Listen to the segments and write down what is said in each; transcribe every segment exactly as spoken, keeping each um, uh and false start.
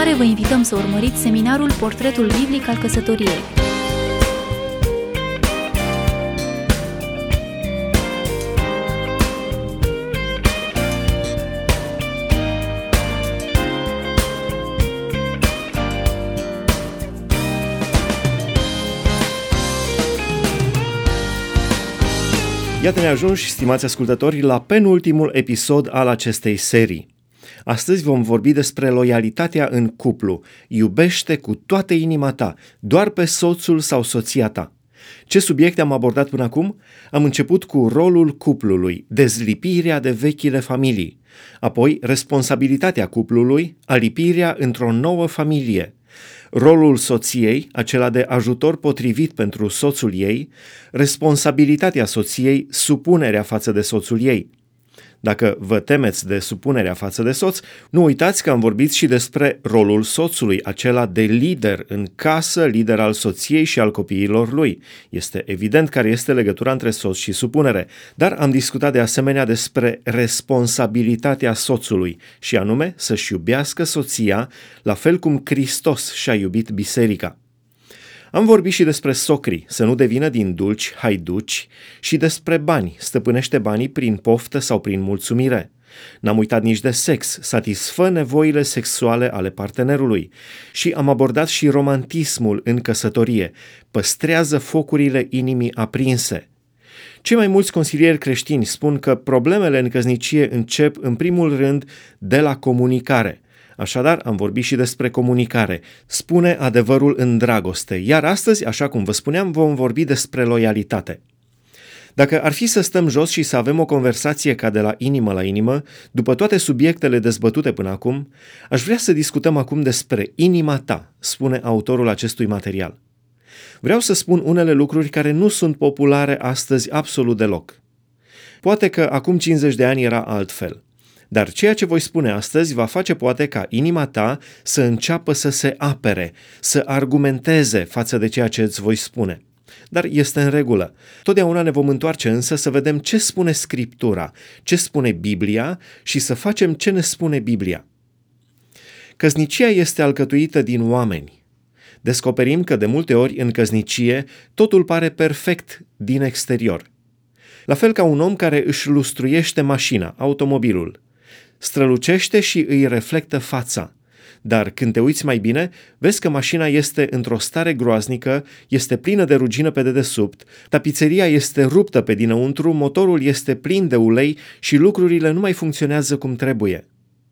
continuare vă invităm să urmăriți seminarul Portretul Biblic al Căsătoriei. Iată ne ajungi, stimați ascultători, la penultimul episod al acestei serii. Astăzi vom vorbi despre loialitatea în cuplu. Iubește cu toată inima ta, doar pe soțul sau soția ta. Ce subiecte am abordat până acum? Am început cu rolul cuplului, dezlipirea de vechile familii, apoi responsabilitatea cuplului, alipirea într-o nouă familie, rolul soției, acela de ajutor potrivit pentru soțul ei, responsabilitatea soției, supunerea față de soțul ei. Dacă vă temeți de supunerea față de soț, nu uitați că am vorbit și despre rolul soțului, acela de lider în casă, lider al soției și al copiilor lui. Este evident care este legătura între soț și supunere, dar am discutat de asemenea despre responsabilitatea soțului, și anume să-și iubească soția, la fel cum Hristos și-a iubit biserica. Am vorbit și despre socri, să nu devină din dulci haiduci, și despre bani, stăpânește banii prin poftă sau prin mulțumire. N-am uitat nici de sex, satisfă nevoile sexuale ale partenerului. Și am abordat și romantismul în căsătorie, păstrează focurile inimii aprinse. Cei mai mulți consilieri creștini spun că problemele în căsnicie încep în primul rând de la comunicare. Așadar, am vorbit și despre comunicare. Spune adevărul în dragoste, iar astăzi, așa cum vă spuneam, vom vorbi despre loialitate. Dacă ar fi să stăm jos și să avem o conversație ca de la inimă la inimă, după toate subiectele dezbătute până acum, aș vrea să discutăm acum despre inima ta, spune autorul acestui material. Vreau să spun unele lucruri care nu sunt populare astăzi absolut deloc. Poate că acum cincizeci de ani era altfel. Dar ceea ce voi spune astăzi va face poate ca inima ta să înceapă să se apere, să argumenteze față de ceea ce îți voi spune. Dar este în regulă. Totdeauna ne vom întoarce însă să vedem ce spune Scriptura, ce spune Biblia și să facem ce ne spune Biblia. Căsnicia este alcătuită din oameni. Descoperim că de multe ori în căsnicie totul pare perfect din exterior. La fel ca un om care își lustruiește mașina, automobilul. Strălucește și îi reflectă fața. Dar când te uiți mai bine, vezi că mașina este într-o stare groaznică, este plină de rugină pe dedesubt, tapiseria este ruptă pe dinăuntru, motorul este plin de ulei și lucrurile nu mai funcționează cum trebuie.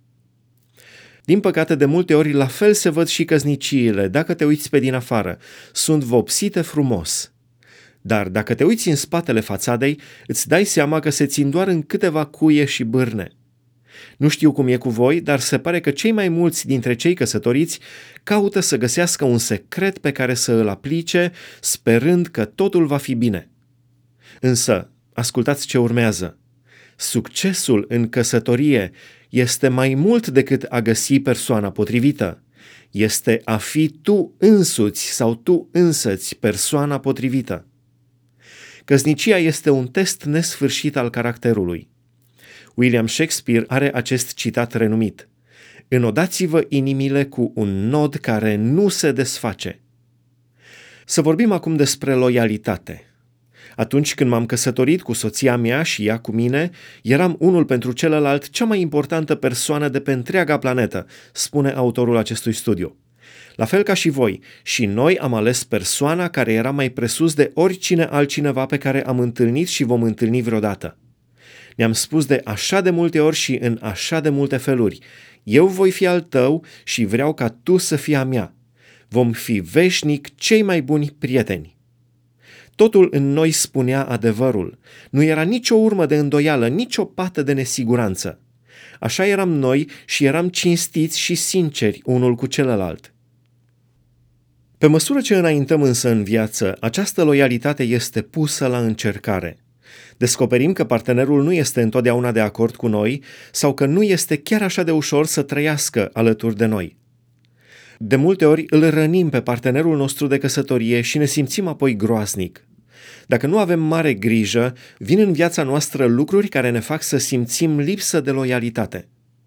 Din păcate, de multe ori, la fel se văd și căsniciile, dacă te uiți pe din afară. Sunt vopsite frumos. Dar dacă te uiți în spatele fațadei, îți dai seama că se țin doar în câteva cuie și bârne. Nu știu cum e cu voi, dar se pare că cei mai mulți dintre cei căsătoriți caută să găsească un secret pe care să îl aplice, sperând că totul va fi bine. Însă, ascultați ce urmează. Succesul în căsătorie este mai mult decât a găsi persoana potrivită. Este a fi tu însuți sau tu însăți persoana potrivită. Căsnicia este un test nesfârșit al caracterului. William Shakespeare are acest citat renumit: „Înodați-vă inimile cu un nod care nu se desface.” Să vorbim acum despre loialitate. Atunci când m-am căsătorit cu soția mea și ea cu mine, eram unul pentru celălalt cea mai importantă persoană de pe întreaga planetă, spune autorul acestui studiu. La fel ca și voi, și noi am ales persoana care era mai presus de oricine altcineva pe care am întâlnit și vom întâlni vreodată. Ne-am spus de așa de multe ori și în așa de multe feluri: eu voi fi al tău și vreau ca tu să fii a mea. Vom fi veșnic cei mai buni prieteni. Totul în noi spunea adevărul. Nu era nicio urmă de îndoială, nicio pată de nesiguranță. Așa eram noi și eram cinstiți și sinceri unul cu celălalt. Pe măsură ce înaintăm însă în viață, această loialitate este pusă la încercare. Descoperim că partenerul nu este întotdeauna de acord cu noi sau că nu este chiar așa de ușor să trăiască alături de noi. De multe ori îl rănim pe partenerul nostru de căsătorie și ne simțim apoi groaznic. Dacă nu avem mare grijă, vin în viața noastră lucruri care ne fac să simțim lipsă de loialitate.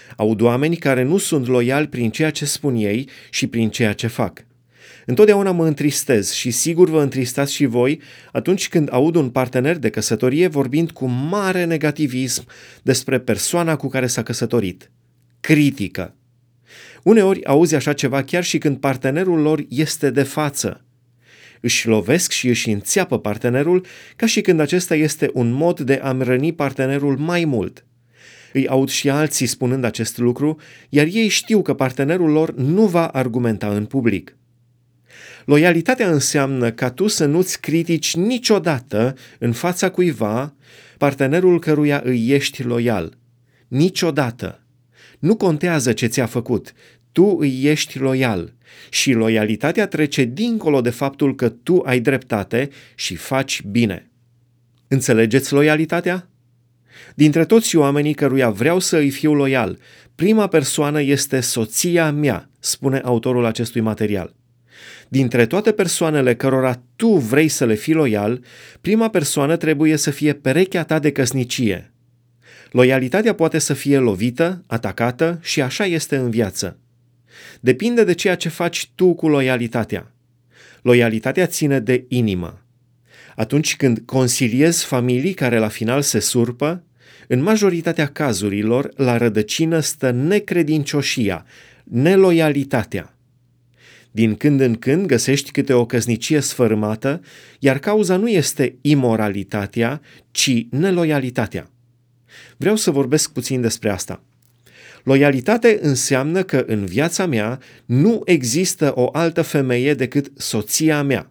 Aud oameni care nu sunt loiali prin ceea ce spun ei și prin ceea ce fac. Întotdeauna mă întristez și sigur vă întristați și voi atunci când aud un partener de căsătorie vorbind cu mare negativism despre persoana cu care s-a căsătorit. Critică. Uneori auzi așa ceva chiar și când partenerul lor este de față. Își lovesc și își înțeapă partenerul ca și când acesta este un mod de a-mi răni partenerul mai mult. Îi aud și alții spunând acest lucru, iar ei știu că partenerul lor nu va argumenta în public. Loialitatea înseamnă ca tu să nu-ți critici niciodată în fața cuiva partenerul căruia îi ești loial. Niciodată. Nu contează ce ți-a făcut, tu îi ești loial și loialitatea trece dincolo de faptul că tu ai dreptate și faci bine. Înțelegeți loialitatea? Dintre toți oamenii căruia vreau să îi fiu loial, prima persoană este soția mea, spune autorul acestui material. Dintre toate persoanele cărora tu vrei să le fii loial, prima persoană trebuie să fie perechea ta de căsnicie. Loialitatea poate să fie lovită, atacată și așa este în viață. Depinde de ceea ce faci tu cu loialitatea. Loialitatea ține de inimă. Atunci când consiliezi familii care la final se surpă, în majoritatea cazurilor la rădăcină stă necredincioșia, neloialitatea. Din când în când găsești câte o căsnicie sfărâmată, iar cauza nu este imoralitatea, ci neloialitatea. Vreau să vorbesc puțin despre asta. Loialitate înseamnă că în viața mea nu există o altă femeie decât soția mea.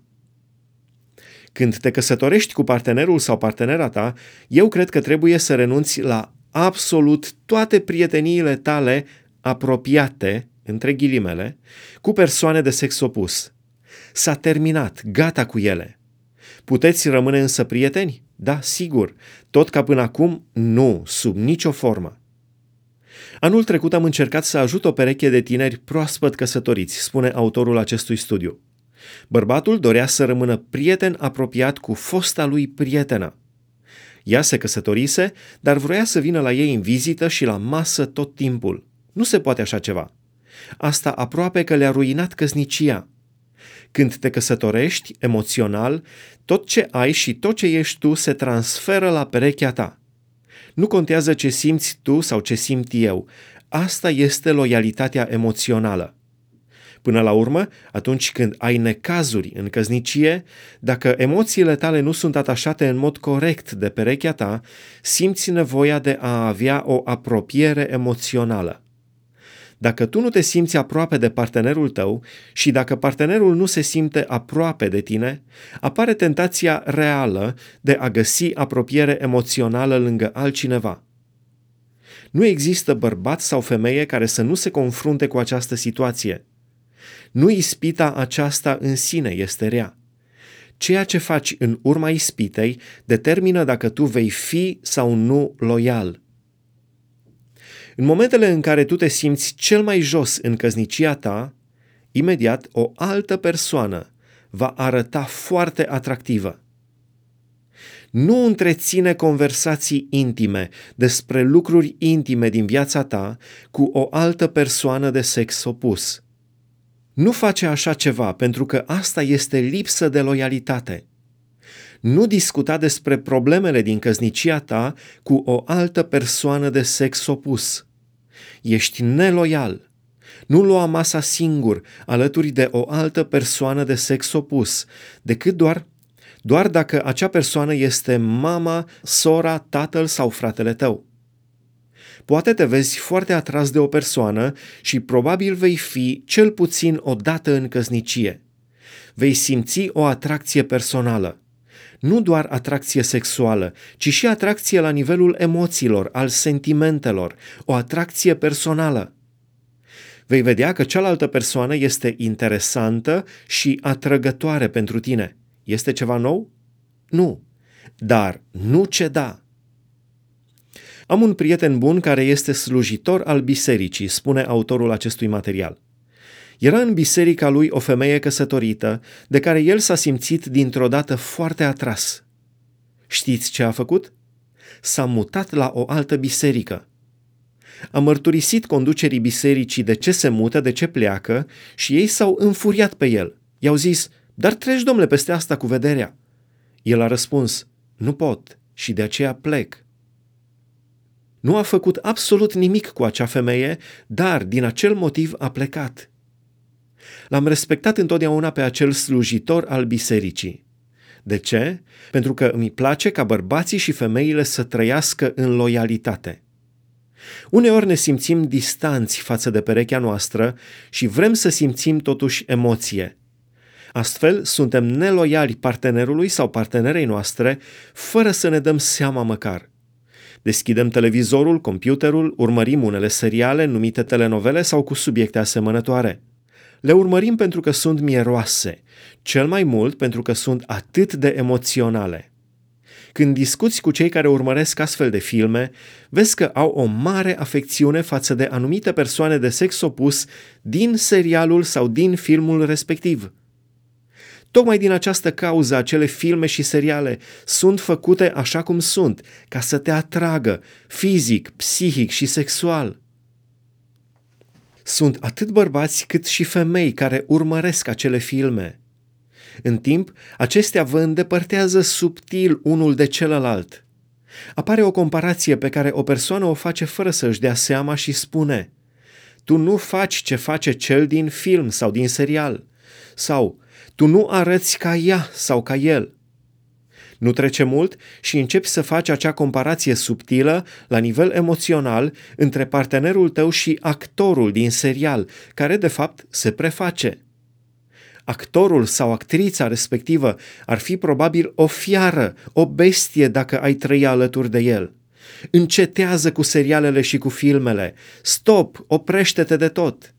Când te căsătorești cu partenerul sau partenera ta, eu cred că trebuie să renunți la absolut toate prieteniile tale apropiate, între ghilimele, cu persoane de sex opus. S-a terminat, gata cu ele. Puteți rămâne însă prieteni? Da, sigur. Tot ca până acum? Nu, sub nicio formă. Anul trecut am încercat să ajut o pereche de tineri proaspăt căsătoriți, spune autorul acestui studiu. Bărbatul dorea să rămână prieten apropiat cu fosta lui prietenă. Ea se căsătorise, dar vroia să vină la ei în vizită și la masă tot timpul. Nu se poate așa ceva. Asta aproape că le-a ruinat căsnicia. Când te căsătorești, emoțional, tot ce ai și tot ce ești tu se transferă la perechea ta. Nu contează ce simți tu sau ce simt eu. Asta este loialitatea emoțională. Până la urmă, atunci când ai necazuri în căsnicie, dacă emoțiile tale nu sunt atașate în mod corect de perechea ta, simți nevoia de a avea o apropiere emoțională. Dacă tu nu te simți aproape de partenerul tău și dacă partenerul nu se simte aproape de tine, apare tentația reală de a găsi apropiere emoțională lângă altcineva. Nu există bărbat sau femeie care să nu se confrunte cu această situație. Nu ispita aceasta în sine este rea. Ceea ce faci în urma ispitei determină dacă tu vei fi sau nu loial. În momentele în care tu te simți cel mai jos în căsnicia ta, imediat o altă persoană va arăta foarte atractivă. Nu întreține conversații intime despre lucruri intime din viața ta cu o altă persoană de sex opus. Nu face așa ceva pentru că asta este lipsă de loialitate. Nu discuta despre problemele din căsnicia ta cu o altă persoană de sex opus. Ești neloial. Nu lua masa singur, alături de o altă persoană de sex opus, decât doar, doar dacă acea persoană este mama, sora, tatăl sau fratele tău. Poate te vezi foarte atras de o persoană și probabil vei fi cel puțin o dată în căsnicie. Vei simți o atracție personală. Nu doar atracție sexuală, ci și atracție la nivelul emoțiilor, al sentimentelor, o atracție personală. Vei vedea că cealaltă persoană este interesantă și atrăgătoare pentru tine. Este ceva nou? Nu. Dar nu ceda. Am un prieten bun care este slujitor al bisericii, spune autorul acestui material. Era în biserica lui o femeie căsătorită, de care el s-a simțit dintr-o dată foarte atras. Știți ce a făcut? S-a mutat la o altă biserică. A mărturisit conducerii bisericii de ce se mută, de ce pleacă și ei s-au înfuriat pe el. I-au zis: dar treci, domnule, peste asta cu vederea. El a răspuns: nu pot și de aceea plec. Nu a făcut absolut nimic cu acea femeie, dar din acel motiv a plecat. L-am respectat întotdeauna pe acel slujitor al bisericii. De ce? Pentru că îmi place ca bărbații și femeile să trăiască în loialitate. Uneori ne simțim distanți față de perechea noastră și vrem să simțim totuși emoție. Astfel, suntem neloiali partenerului sau partenerei noastre, fără să ne dăm seama măcar. Deschidem televizorul, computerul, urmărim unele seriale numite telenovele sau cu subiecte asemănătoare. Le urmărim pentru că sunt mieroase, cel mai mult pentru că sunt atât de emoționale. Când discuți cu cei care urmăresc astfel de filme, vezi că au o mare afecțiune față de anumite persoane de sex opus din serialul sau din filmul respectiv. Tocmai din această cauză, acele filme și seriale sunt făcute așa cum sunt, ca să te atragă fizic, psihic și sexual. Sunt atât bărbați cât și femei care urmăresc acele filme. În timp, acestea vă îndepărtează subtil unul de celălalt. Apare o comparație pe care o persoană o face fără să își dea seama și spune: tu nu faci ce face cel din film sau din serial, sau tu nu arăți ca ea sau ca el. Nu trece mult și începi să faci acea comparație subtilă la nivel emoțional între partenerul tău și actorul din serial, care de fapt se preface. Actorul sau actrița respectivă ar fi probabil o fiară, o bestie dacă ai trăi alături de el. Încetează cu serialele și cu filmele. Stop, oprește-te de tot.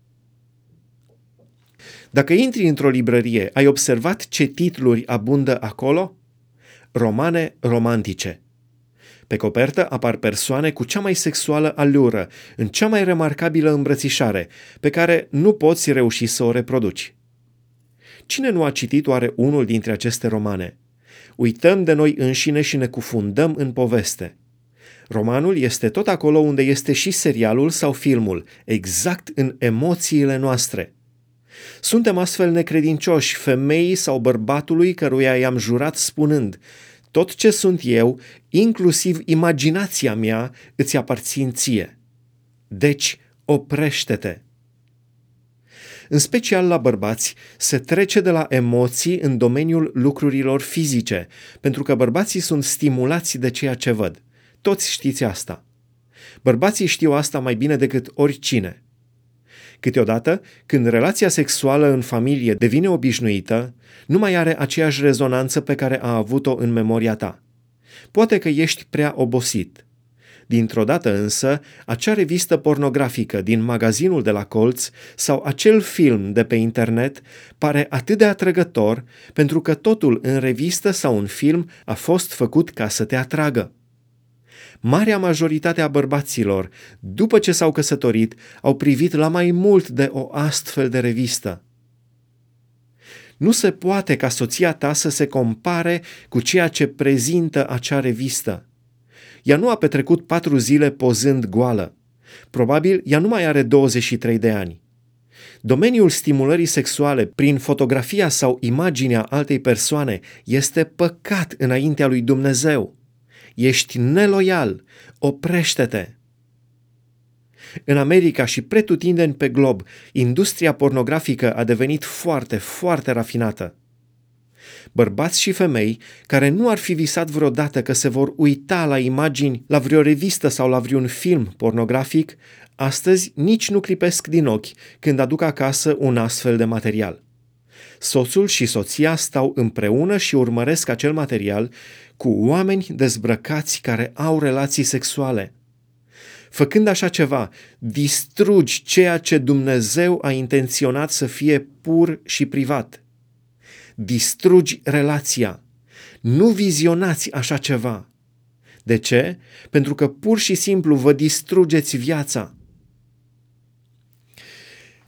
Dacă intri într-o librărie, ai observat ce titluri abundă acolo? Romane romantice. Pe copertă apar persoane cu cea mai sexuală alură, în cea mai remarcabilă îmbrățișare, pe care nu poți reuși să o reproduci. Cine nu a citit oare unul dintre aceste romane? Uităm de noi înșine și ne cufundăm în poveste. Romanul este tot acolo unde este și serialul sau filmul, exact în emoțiile noastre. Suntem astfel necredincioși femeii sau bărbatului căruia i-am jurat spunând: tot ce sunt eu, inclusiv imaginația mea, îți aparțin ție. Deci, oprește-te. În special la bărbați, se trece de la emoții în domeniul lucrurilor fizice, pentru că bărbații sunt stimulați de ceea ce văd. Toți știți asta. Bărbații știu asta mai bine decât oricine. Câteodată, când relația sexuală în familie devine obișnuită, nu mai are aceeași rezonanță pe care a avut-o în memoria ta. Poate că ești prea obosit. Dintr-o dată însă, acea revistă pornografică din magazinul de la colț sau acel film de pe internet pare atât de atrăgător pentru că totul în revistă sau în film a fost făcut ca să te atragă. Marea majoritate a bărbaților, după ce s-au căsătorit, au privit la mai mult de o astfel de revistă. Nu se poate ca soția ta să se compare cu ceea ce prezintă acea revistă. Ea nu a petrecut patru zile pozând goală. Probabil ea nu mai are douăzeci și trei de ani. Domeniul stimulării sexuale prin fotografia sau imaginea altei persoane este păcat înaintea lui Dumnezeu. Ești neloial, oprește-te. În America și pretutindeni pe glob, industria pornografică a devenit foarte, foarte rafinată. Bărbați și femei care nu ar fi visat vreodată că se vor uita la imagini, la vreo revistă sau la vreun film pornografic, astăzi nici nu clipesc din ochi când aduc acasă un astfel de material. Soțul și soția stau împreună și urmăresc acel material cu oameni dezbrăcați care au relații sexuale. Făcând așa ceva, distrugi ceea ce Dumnezeu a intenționat să fie pur și privat. Distrugi relația. Nu vizionați așa ceva. De ce? Pentru că pur și simplu vă distrugeți viața.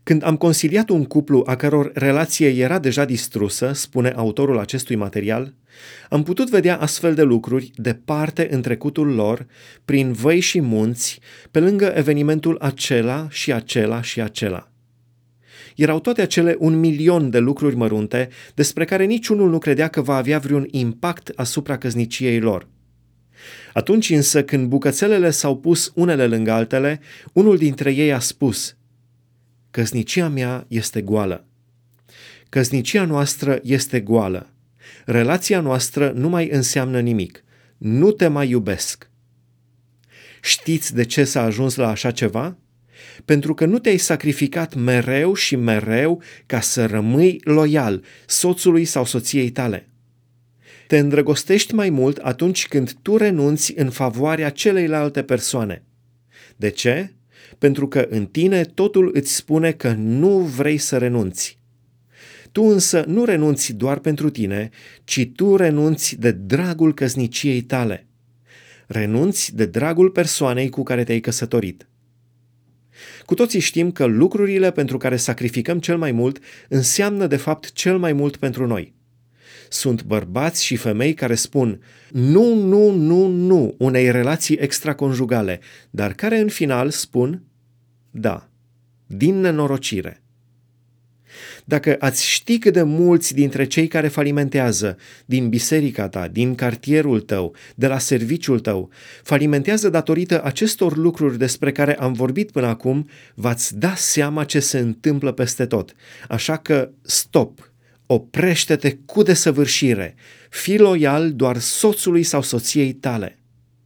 Când am consiliat un cuplu a căror relație era deja distrusă, spune autorul acestui material, am putut vedea astfel de lucruri departe în trecutul lor, prin văi și munți, pe lângă evenimentul acela și acela și acela. Erau toate acele un milion de lucruri mărunte despre care niciunul nu credea că va avea vreun impact asupra căsniciei lor. Atunci însă, când bucățelele s-au pus unele lângă altele, unul dintre ei a spus: căsnicia mea este goală. Căsnicia noastră este goală. Relația noastră nu mai înseamnă nimic. Nu te mai iubesc. Știți de ce s-a ajuns la așa ceva? Pentru că nu te-ai sacrificat mereu și mereu ca să rămâi loial soțului sau soției tale. Te îndrăgostești mai mult atunci când tu renunți în favoarea celeilalte persoane. De ce? Pentru că în tine totul îți spune că nu vrei să renunți. Tu însă nu renunți doar pentru tine, ci tu renunți de dragul căsniciei tale. Renunți de dragul persoanei cu care te-ai căsătorit. Cu toții știm că lucrurile pentru care sacrificăm cel mai mult înseamnă de fapt cel mai mult pentru noi. Sunt bărbați și femei care spun nu, nu, nu, nu unei relații extraconjugale, dar care în final spun da, din nenorocire. Dacă ați ști cât de mulți dintre cei care falimentează din biserica ta, din cartierul tău, de la serviciul tău, falimentează datorită acestor lucruri despre care am vorbit până acum, v-ați da seama ce se întâmplă peste tot. Așa că stop! Oprește-te cu desăvârșire, fii loial doar soțului sau soției tale.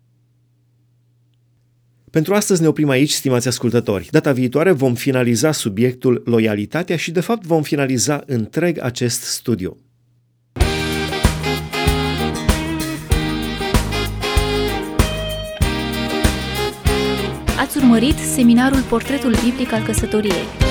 Pentru astăzi ne oprim aici, stimați ascultători. Data viitoare vom finaliza subiectul loialitatea și de fapt vom finaliza întreg acest studiu. Ați urmărit seminarul Portretul biblic al căsătoriei.